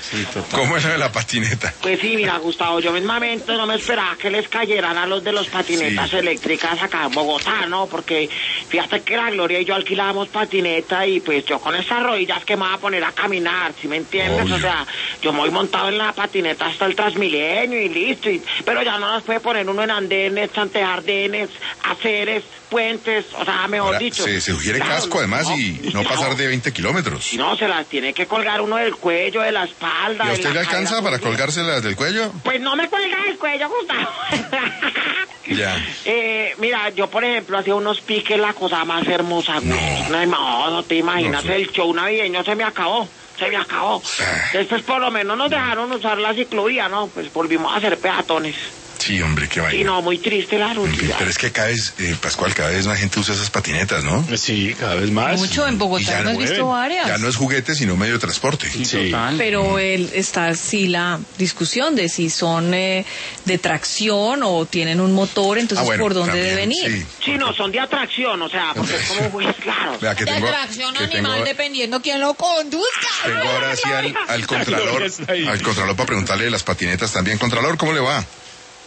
Sí, total. ¿Cómo es lo de la patineta? Pues sí, mira, Gustavo, yo mismamente no me esperaba que les cayeran a los de los patinetas Sí. eléctricas acá en Bogotá, ¿no? Porque fíjate que la Gloria y yo alquilábamos patineta y pues yo con esas rodillas que me voy a poner a caminar, ¿sí me entiendes? Obvio. O sea, yo me voy montado en la patineta hasta el Transmilenio y listo, pero ya no nos puede poner uno en andenes, antejardenes, aceres, puentes, o sea, mejor Ahora, dicho. se sugiere Claro, casco además no, y no pasar de 20 kilómetros. Si no, se las tiene que colgar uno del cuello, de la espalda. ¿Y a de usted la le alcanza cadera, para porque- colgárselas del cuello? Pues no me cuelga del cuello, Gustavo. Ya. Mira, yo por ejemplo hacía unos piques, la cosa más hermosa. güey. No te imaginas, No, sí. el show navideño se me acabó. Después por lo menos nos dejaron usar la ciclovía, ¿no? Pues volvimos a ser peatones. Sí, hombre, qué Y vaina. no, muy triste la rutina. Pero es que cada vez, Pascual, cada vez más gente usa esas patinetas, ¿no? Sí, cada vez más. Mucho, en Y Bogotá ya hemos visto varias. Ya no es juguete, sino medio de transporte. Sí. Total. Pero está sí la discusión de si son de tracción o tienen un motor, entonces Bueno, por dónde también, deben ir. Sí. Sí, no, son de atracción, o sea, porque es como muy claro. Vea que De tengo, atracción que animal tengo, dependiendo quién lo conduzca. tengo ahora sí al Contralor, Está ahí. al Contralor para preguntarle de las patinetas también. Contralor, ¿cómo le va?